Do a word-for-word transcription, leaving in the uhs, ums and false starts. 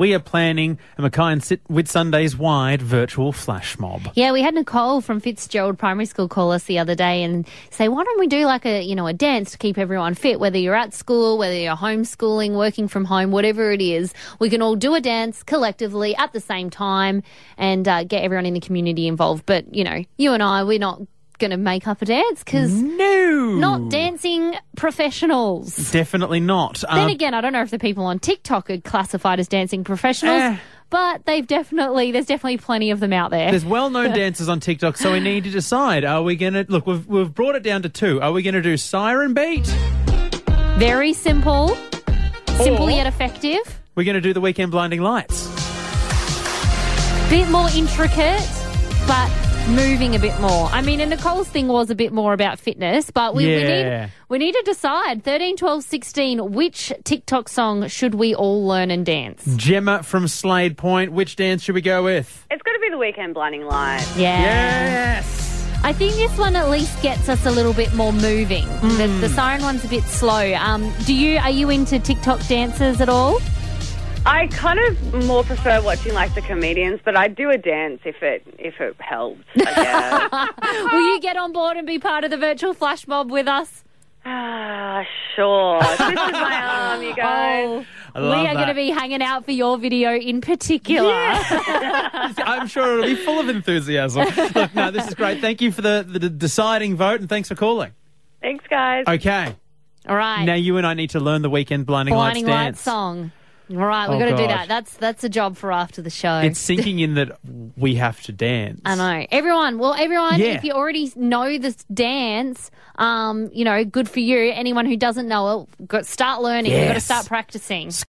we are planning a Mackay and Sit Whitsundays-wide virtual flash mob. Yeah, we had Nicole from Fitzgerald Primary School call us the other day and say, why don't we do like a, you know, a dance to keep everyone fit, whether you're at school, whether you're homeschooling, working from home, whatever it is. We can all do a dance collectively at the same time and uh, get everyone in the community involved. But, you know, you and I, we're not going to make up a dance because no, not dancing professionals. Definitely not. Then Um, again, I don't know if the people on TikTok are classified as dancing professionals, Eh. but they've definitely there's definitely plenty of them out there. There's well-known dancers on TikTok, so we need to decide. Are we going to... Look, we've, we've brought it down to two. Are we going to do Siren Beat? Very simple, simple Or- yet effective. We're going to do the Weekend Blinding Lights. Bit more intricate, but moving a bit more. I mean, and Nicole's thing was a bit more about fitness, but we, we Yeah. need we need to decide, thirteen, twelve, sixteen, which TikTok song should we all learn and dance? Gemma from Slade Point, which dance should we go with? It's got to be the Weekend Blinding Light. Yeah. Yes! I think this one at least gets us a little bit more moving. The, the siren one's a bit slow. Um, do you are you into TikTok dances at all? I kind of more prefer watching like the comedians, but I do a dance if it if it helps, I guess. Will you get on board and be part of the virtual flash mob with us? Ah, sure. This is my arm, you guys. Oh, I we love are that. going to be hanging out for your video in particular. I'm sure it'll be full of enthusiasm. Look, no, this is great. Thank you for the, the deciding vote, and thanks for calling. Thanks, guys. Okay. All right. Now you and I need to learn the Weekend Blinding, Blinding Lights Light dance. song. All right, we've Oh, got to do God. that. That's that's a job for after the show. It's sinking in that we have to dance. I know. Everyone, well, everyone, Yeah. if you already know this dance, um, you know, good for you. Anyone who doesn't know it, got start learning. You've got to Yes. start practicing.